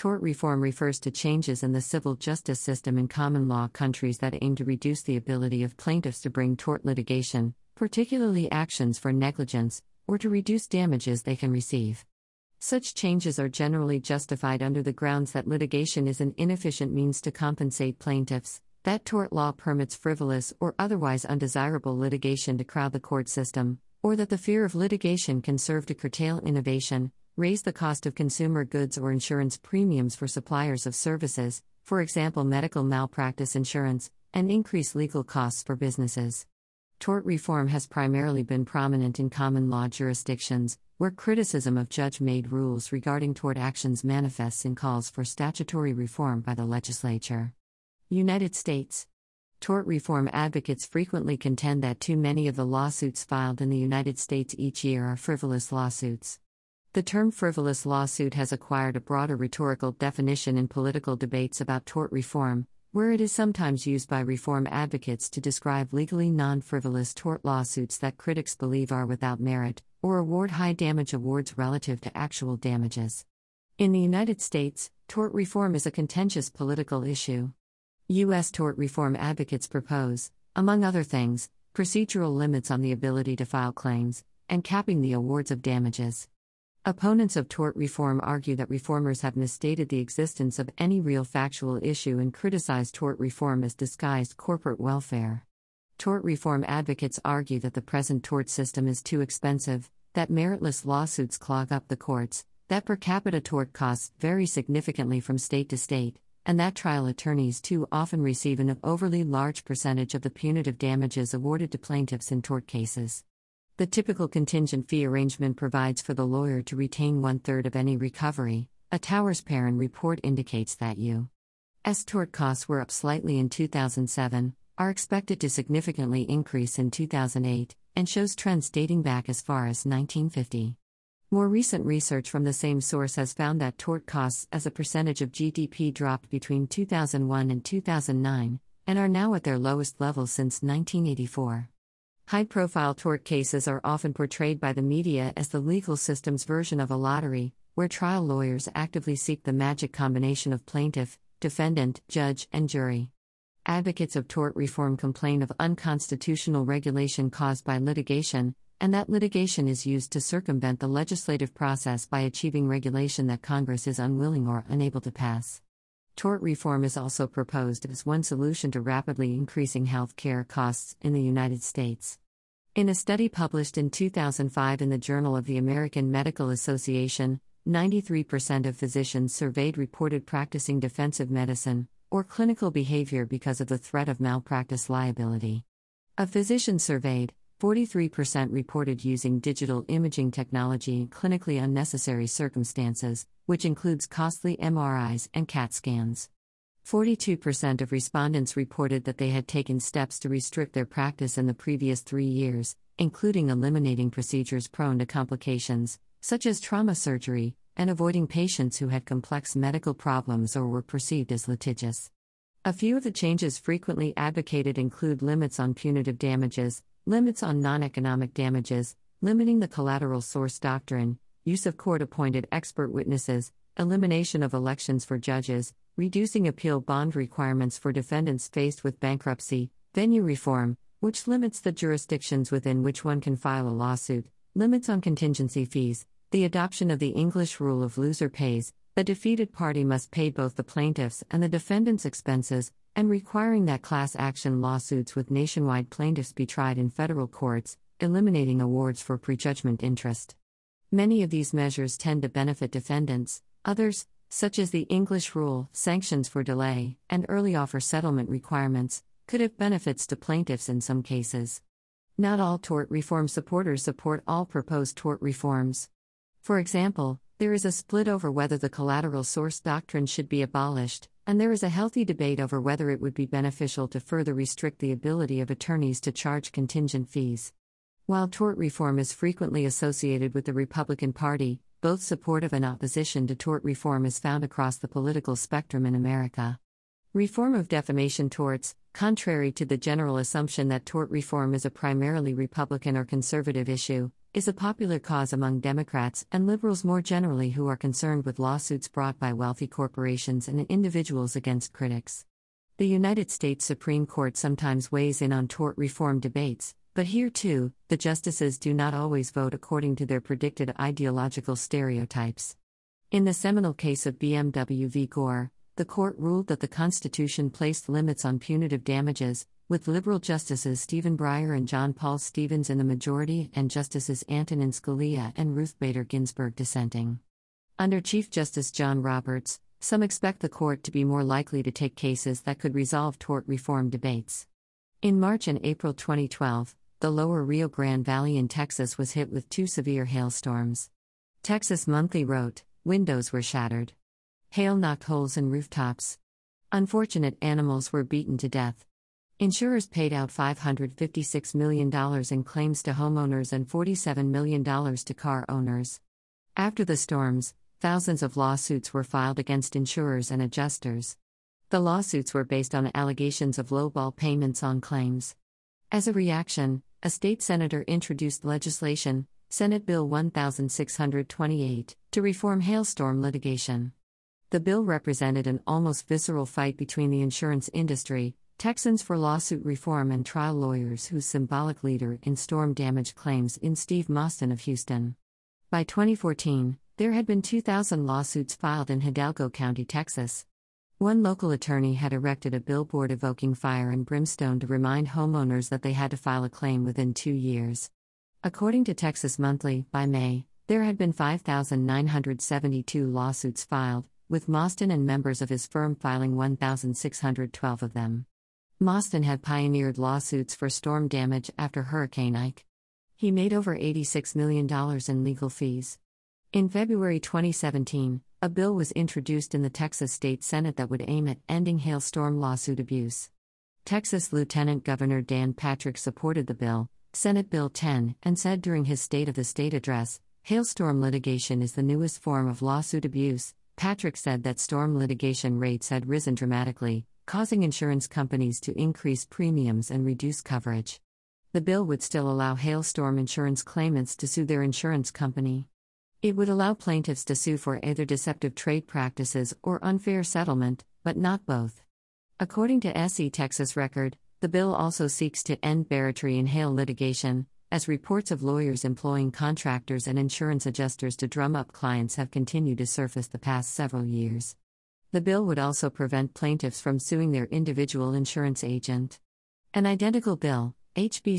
Tort reform refers to changes in the civil justice system in common law countries that aim to reduce the ability of plaintiffs to bring tort litigation, particularly actions for negligence, or to reduce damages they can receive. Such changes are generally justified under the grounds that litigation is an inefficient means to compensate plaintiffs, that tort law permits frivolous or otherwise undesirable litigation to crowd the court system, or that the fear of litigation can serve to curtail innovation, raise the cost of consumer goods or insurance premiums for suppliers of services, for example medical malpractice insurance, and increase legal costs for businesses. Tort reform has primarily been prominent in common law jurisdictions, where criticism of judge-made rules regarding tort actions manifests in calls for statutory reform by the legislature. United States. Tort reform advocates frequently contend that too many of the lawsuits filed in the United States each year are frivolous lawsuits. The term frivolous lawsuit has acquired a broader rhetorical definition in political debates about tort reform, where it is sometimes used by reform advocates to describe legally non-frivolous tort lawsuits that critics believe are without merit, or award high damage awards relative to actual damages. In the United States, tort reform is a contentious political issue. U.S. tort reform advocates propose, among other things, procedural limits on the ability to file claims, and capping the awards of damages. Opponents of tort reform argue that reformers have misstated the existence of any real factual issue and criticize tort reform as disguised corporate welfare. Tort reform advocates argue that the present tort system is too expensive, that meritless lawsuits clog up the courts, that per capita tort costs vary significantly from state to state, and that trial attorneys too often receive an overly large percentage of the punitive damages awarded to plaintiffs in tort cases. The typical contingent fee arrangement provides for the lawyer to retain 1/3 of any recovery. A Towers Perrin report indicates that U.S. tort costs were up slightly in 2007, are expected to significantly increase in 2008, and shows trends dating back as far as 1950. More recent research from the same source has found that tort costs as a percentage of GDP dropped between 2001 and 2009, and are now at their lowest level since 1984. High-profile tort cases are often portrayed by the media as the legal system's version of a lottery, where trial lawyers actively seek the magic combination of plaintiff, defendant, judge, and jury. Advocates of tort reform complain of unconstitutional regulation caused by litigation, and that litigation is used to circumvent the legislative process by achieving regulation that Congress is unwilling or unable to pass. Tort reform is also proposed as one solution to rapidly increasing health care costs in the United States. In a study published in 2005 in the Journal of the American Medical Association, 93% of physicians surveyed reported practicing defensive medicine, or clinical behavior because of the threat of malpractice liability. Of physicians surveyed, 43% reported using digital imaging technology in clinically unnecessary circumstances, which includes costly MRIs and CAT scans. 42% of respondents reported that they had taken steps to restrict their practice in the previous 3 years, including eliminating procedures prone to complications, such as trauma surgery, and avoiding patients who had complex medical problems or were perceived as litigious. A few of the changes frequently advocated include limits on punitive damages, limits on non-economic damages, limiting the collateral source doctrine, use of court-appointed expert witnesses, elimination of elections for judges, reducing appeal bond requirements for defendants faced with bankruptcy, venue reform, which limits the jurisdictions within which one can file a lawsuit, limits on contingency fees, the adoption of the English rule of loser pays, the defeated party must pay both the plaintiff's and the defendant's expenses, and requiring that class action lawsuits with nationwide plaintiffs be tried in federal courts, eliminating awards for prejudgment interest. Many of these measures tend to benefit defendants. Others, such as the English rule, sanctions for delay, and early offer settlement requirements, could have benefits to plaintiffs in some cases. Not all tort reform supporters support all proposed tort reforms. For example, there is a split over whether the collateral source doctrine should be abolished, and there is a healthy debate over whether it would be beneficial to further restrict the ability of attorneys to charge contingent fees. While tort reform is frequently associated with the Republican Party, both support of and opposition to tort reform is found across the political spectrum in America. Reform of defamation torts. Contrary to the general assumption that tort reform is a primarily Republican or conservative issue, is a popular cause among Democrats and liberals more generally who are concerned with lawsuits brought by wealthy corporations and individuals against critics. The United States Supreme Court sometimes weighs in on tort reform debates, but here too, the justices do not always vote according to their predicted ideological stereotypes. In the seminal case of BMW v. Gore, the court ruled that the Constitution placed limits on punitive damages, with liberal Justices Stephen Breyer and John Paul Stevens in the majority and Justices Antonin Scalia and Ruth Bader Ginsburg dissenting. Under Chief Justice John Roberts, some expect the court to be more likely to take cases that could resolve tort reform debates. In March and April 2012, the lower Rio Grande Valley in Texas was hit with 2 severe hailstorms. Texas Monthly wrote, "Windows were shattered. Hail knocked holes in rooftops. Unfortunate animals were beaten to death." Insurers paid out $556 million in claims to homeowners and $47 million to car owners. After the storms, thousands of lawsuits were filed against insurers and adjusters. The lawsuits were based on allegations of lowball payments on claims. As a reaction, a state senator introduced legislation, Senate Bill 1628, to reform hailstorm litigation. The bill represented an almost visceral fight between the insurance industry, Texans for lawsuit reform, and trial lawyers whose symbolic leader in storm damage claims in Steve Mostyn of Houston. By 2014, there had been 2,000 lawsuits filed in Hidalgo County, Texas. One local attorney had erected a billboard evoking fire and brimstone to remind homeowners that they had to file a claim within 2 years. According to Texas Monthly, by May, there had been 5,972 lawsuits filed, with Mostyn and members of his firm filing 1,612 of them. Mostyn had pioneered lawsuits for storm damage after Hurricane Ike. He made over $86 million in legal fees. In February 2017, a bill was introduced in the Texas State Senate that would aim at ending hailstorm lawsuit abuse. Texas Lieutenant Governor Dan Patrick supported the bill, Senate Bill 10, and said during his State of the State address, "Hailstorm litigation is the newest form of lawsuit abuse." Patrick said that storm litigation rates had risen dramatically, causing insurance companies to increase premiums and reduce coverage. The bill would still allow hailstorm insurance claimants to sue their insurance company. It would allow plaintiffs to sue for either deceptive trade practices or unfair settlement, but not both. According to SE Texas Record, the bill also seeks to end barratry in hail litigation, as reports of lawyers employing contractors and insurance adjusters to drum up clients have continued to surface the past several years. The bill would also prevent plaintiffs from suing their individual insurance agent. An identical bill, HB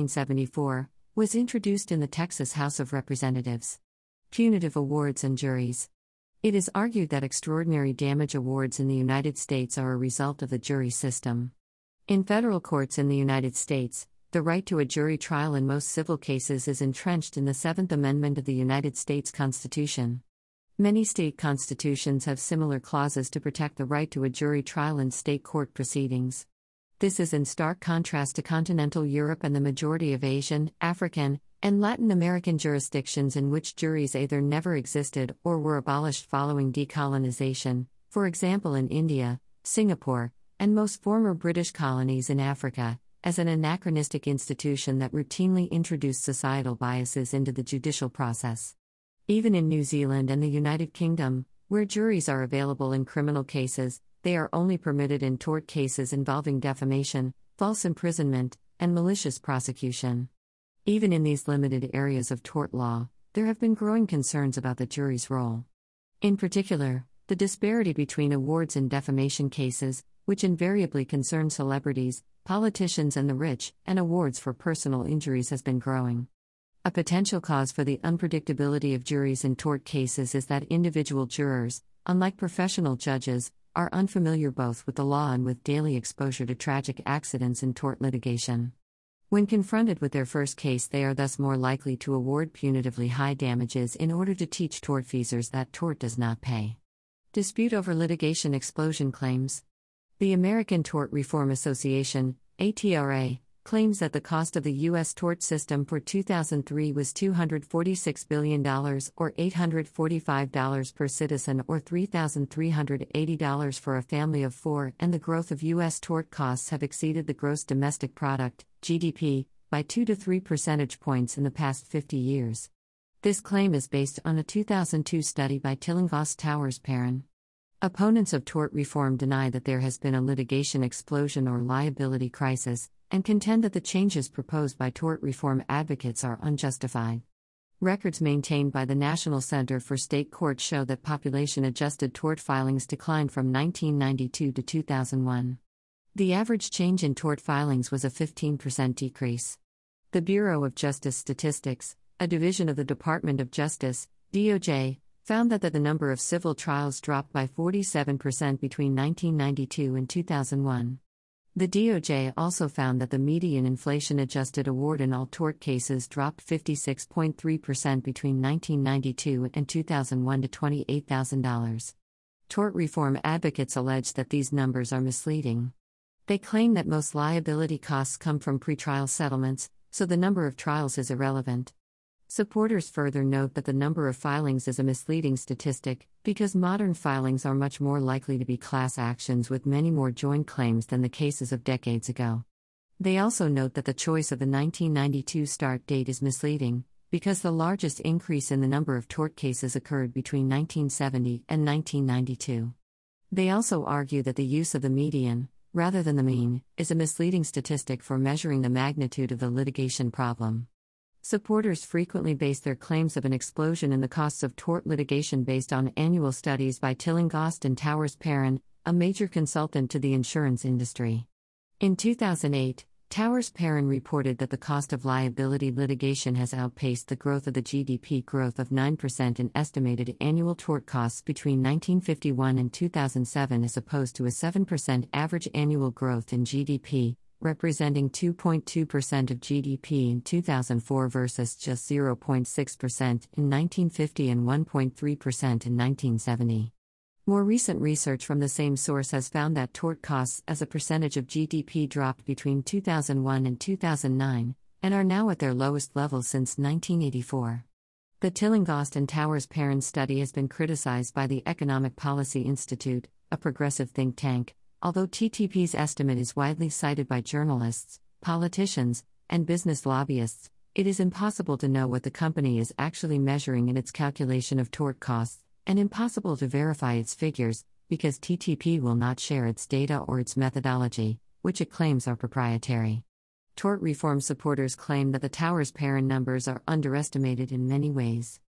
1774, was introduced in the Texas House of Representatives. Punitive awards and juries. It is argued that extraordinary damage awards in the United States are a result of the jury system. In federal courts in the United States, the right to a jury trial in most civil cases is entrenched in the 7th Amendment of the United States Constitution. Many state constitutions have similar clauses to protect the right to a jury trial in state court proceedings. This is in stark contrast to continental Europe and the majority of Asian, African, and Latin American jurisdictions in which juries either never existed or were abolished following decolonization, for example in India, Singapore, and most former British colonies in Africa, as an anachronistic institution that routinely introduced societal biases into the judicial process. Even in New Zealand and the United Kingdom, where juries are available in criminal cases, they are only permitted in tort cases involving defamation, false imprisonment, and malicious prosecution. Even in these limited areas of tort law, there have been growing concerns about the jury's role. In particular, the disparity between awards in defamation cases, which invariably concern celebrities, politicians, and the rich, and awards for personal injuries has been growing. A potential cause for the unpredictability of juries in tort cases is that individual jurors, unlike professional judges, are unfamiliar both with the law and with daily exposure to tragic accidents in tort litigation. When confronted with their first case, they are thus more likely to award punitively high damages in order to teach tortfeasors that tort does not pay. Dispute over litigation explosion claims. The American Tort Reform Association, ATRA, claims that the cost of the U.S. tort system for 2003 was $246 billion, or $845 per citizen, or $3,380 for a family of four, and the growth of U.S. tort costs have exceeded the gross domestic product, GDP, by 2 to 3 percentage points in the past 50 years. This claim is based on a 2002 study by Tillinghast Towers Perrin. Opponents of tort reform deny that there has been a litigation explosion or liability crisis, and contend that the changes proposed by tort reform advocates are unjustified. Records maintained by the National Center for State Courts show that population-adjusted tort filings declined from 1992 to 2001. The average change in tort filings was a 15% decrease. The Bureau of Justice Statistics, a division of the Department of Justice, DOJ, found that the number of civil trials dropped by 47% between 1992 and 2001. The DOJ also found that the median inflation-adjusted award in all tort cases dropped 56.3% between 1992 and 2001 to $28,000. Tort reform advocates allege that these numbers are misleading. They claim that most liability costs come from pretrial settlements, so the number of trials is irrelevant. Supporters further note that the number of filings is a misleading statistic, because modern filings are much more likely to be class actions with many more joint claims than the cases of decades ago. They also note that the choice of the 1992 start date is misleading, because the largest increase in the number of tort cases occurred between 1970 and 1992. They also argue that the use of the median, rather than the mean, is a misleading statistic for measuring the magnitude of the litigation problem. Supporters frequently base their claims of an explosion in the costs of tort litigation based on annual studies by Tillinghast and Towers Perrin, a major consultant to the insurance industry. In 2008, Towers Perrin reported that the cost of liability litigation has outpaced the growth of the GDP growth of 9% in estimated annual tort costs between 1951 and 2007 as opposed to a 7% average annual growth in GDP, representing 2.2% of GDP in 2004 versus just 0.6% in 1950 and 1.3% in 1970. More recent research from the same source has found that tort costs as a percentage of GDP dropped between 2001 and 2009, and are now at their lowest level since 1984. The Tillinghast and Towers Perrin study has been criticized by the Economic Policy Institute, a progressive think tank, although TTP's estimate is widely cited by journalists, politicians, and business lobbyists. It is impossible to know what the company is actually measuring in its calculation of tort costs, and impossible to verify its figures, because TTP will not share its data or its methodology, which it claims are proprietary. Tort reform supporters claim that the Towers Perrin numbers are underestimated in many ways.